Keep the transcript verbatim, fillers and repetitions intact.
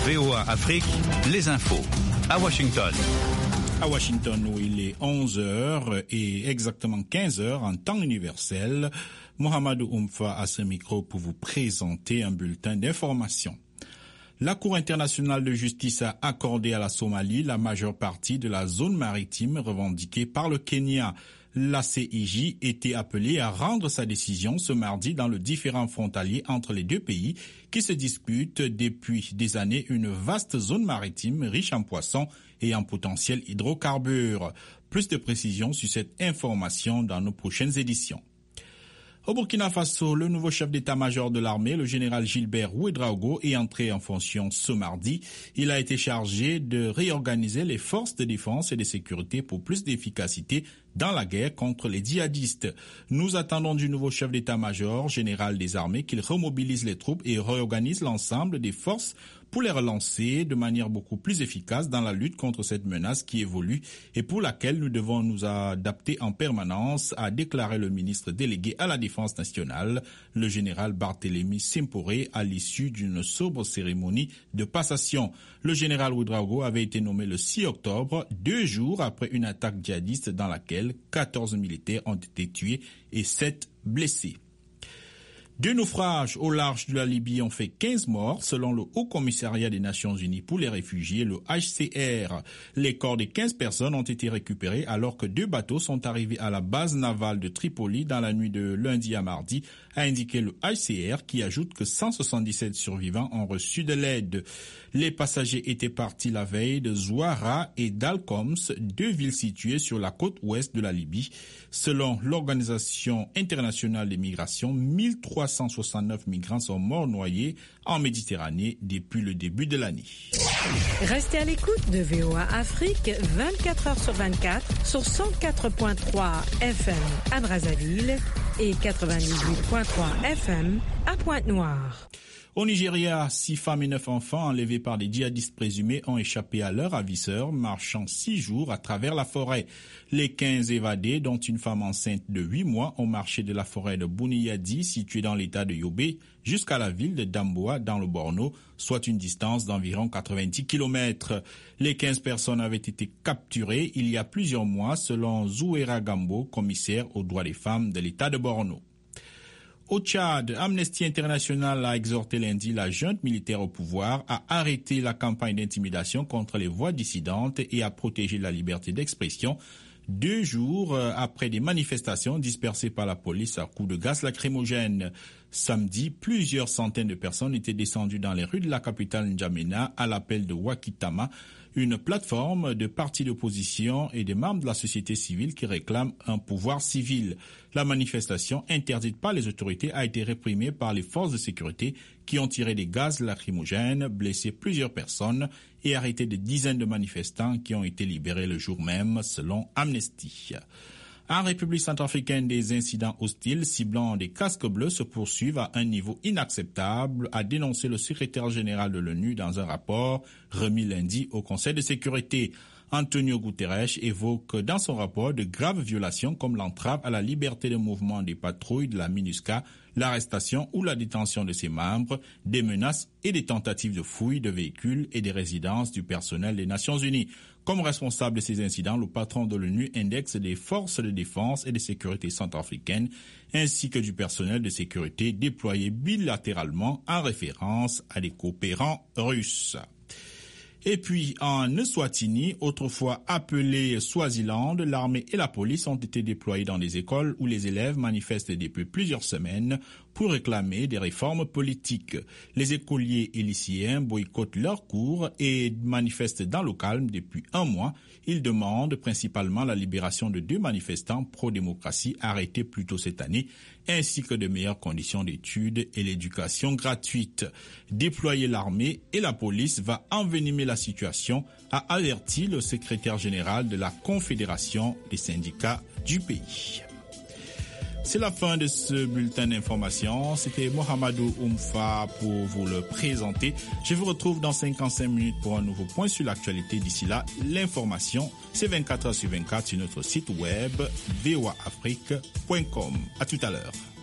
V O A Afrique, les infos. À Washington. À Washington, où il est onze heures et exactement quinze heures en temps universel, Mohamedou Oumfa a ce micro pour vous présenter un bulletin d'information. La Cour internationale de justice a accordé à la Somalie la majeure partie de la zone maritime revendiquée par le Kenya. La C I J était appelée à rendre sa décision ce mardi dans le différend frontalier entre les deux pays qui se disputent depuis des années une vaste zone maritime riche en poissons et en potentiel hydrocarbures. Plus de précisions sur cette information dans nos prochaines éditions. Au Burkina Faso, le nouveau chef d'état-major de l'armée, le général Gilbert Ouédraogo, est entré en fonction ce mardi. Il a été chargé de réorganiser les forces de défense et de sécurité pour plus d'efficacité dans la guerre contre les djihadistes. Nous attendons du nouveau chef d'état-major général des armées qu'il remobilise les troupes et réorganise l'ensemble des forces pour les relancer de manière beaucoup plus efficace dans la lutte contre cette menace qui évolue et pour laquelle nous devons nous adapter en permanence, a déclaré le ministre délégué à la Défense nationale, le général Barthélemy Simporé, à l'issue d'une sobre cérémonie de passation. Le général Ouédraogo avait été nommé le six octobre, deux jours après une attaque djihadiste dans laquelle quatorze militaires ont été tués et sept blessés. Deux naufrages au large de la Libye ont fait quinze morts, selon le Haut Commissariat des Nations Unies pour les réfugiés, le H C R. Les corps des quinze personnes ont été récupérés alors que deux bateaux sont arrivés à la base navale de Tripoli dans la nuit de lundi à mardi, a indiqué le H C R, qui ajoute que cent soixante-dix-sept survivants ont reçu de l'aide. Les passagers étaient partis la veille de Zouara et d'Alcoms, deux villes situées sur la côte ouest de la Libye. Selon l'Organisation internationale des migrations, mille trois cent soixante-neuf migrants sont morts noyés en Méditerranée depuis le début de l'année. Restez à l'écoute de V O A Afrique vingt-quatre heures sur vingt-quatre sur cent quatre virgule trois F M à Brazzaville et quatre-vingt-dix-huit virgule trois F M à Pointe-Noire. Au Nigeria, six femmes et neuf enfants enlevés par des djihadistes présumés ont échappé à leurs ravisseurs, marchant six jours à travers la forêt. Les quinze évadés, dont une femme enceinte de huit mois, ont marché de la forêt de Bouniyadi, située dans l'état de Yobe, jusqu'à la ville de Damboa, dans le Borno, soit une distance d'environ quatre-vingt-dix kilomètres. Les quinze personnes avaient été capturées il y a plusieurs mois, selon Zouera Gambo, commissaire aux droits des femmes de l'état de Borno. Au Tchad, Amnesty International a exhorté lundi la junte militaire au pouvoir à arrêter la campagne d'intimidation contre les voix dissidentes et à protéger la liberté d'expression, deux jours après des manifestations dispersées par la police à coups de gaz lacrymogène. Samedi, plusieurs centaines de personnes étaient descendues dans les rues de la capitale N'Djamena à l'appel de Wakitama, une plateforme de partis d'opposition et des membres de la société civile qui réclament un pouvoir civil. La manifestation, interdite par les autorités, a été réprimée par les forces de sécurité qui ont tiré des gaz lacrymogènes, blessé plusieurs personnes et arrêté des dizaines de manifestants qui ont été libérés le jour même, selon Amnesty. En République centrafricaine, des incidents hostiles ciblant des casques bleus se poursuivent à un niveau inacceptable, a dénoncé le secrétaire général de l'ONU dans un rapport remis lundi au Conseil de sécurité. Antonio Guterres évoque dans son rapport de graves violations comme l'entrave à la liberté de mouvement des patrouilles de la MINUSCA, l'arrestation ou la détention de ses membres, des menaces et des tentatives de fouilles de véhicules et des résidences du personnel des Nations Unies. Comme responsable de ces incidents, le patron de l'ONU indexe des forces de défense et de sécurité centrafricaines ainsi que du personnel de sécurité déployé bilatéralement en référence à des coopérants russes. Et puis, en Eswatini, autrefois appelé Swaziland, l'armée et la police ont été déployés dans des écoles où les élèves manifestent depuis plusieurs semaines pour réclamer des réformes politiques. Les écoliers et lycéens boycottent leurs cours et manifestent dans le calme depuis un mois. Ils demandent principalement la libération de deux manifestants pro-démocratie arrêtés plus tôt cette année, ainsi que de meilleures conditions d'études et l'éducation gratuite. Déployer l'armée et la police va envenimer la situation, a averti le secrétaire général de la Confédération des syndicats du pays. C'est la fin de ce bulletin d'information. C'était Mohamedou Oumfa pour vous le présenter. Je vous retrouve dans cinquante-cinq minutes pour un nouveau point sur l'actualité. D'ici là, l'information, c'est vingt-quatre heures sur vingt-quatre sur notre site web v o a afrique point com. À tout à l'heure.